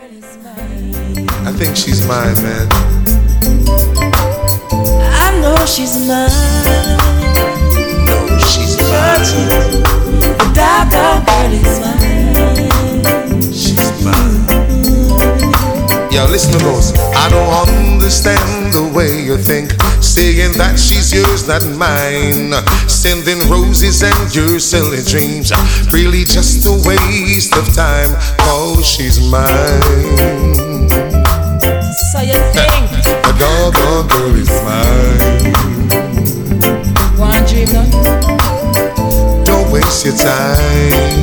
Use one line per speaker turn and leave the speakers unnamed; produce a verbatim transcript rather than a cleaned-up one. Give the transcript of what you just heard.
I think she's mine, man.
I know she's mine.
No, she's mine.
The doggone girl is mine.
She's mine. Yo, listen to those. I don't understand the way you think, saying that she's yours, not mine. Sending roses and your silly dreams, really just a waste of time. Oh, she's mine.
So you think
the doggone girl is mine.
One dream, no?
Don't waste your time.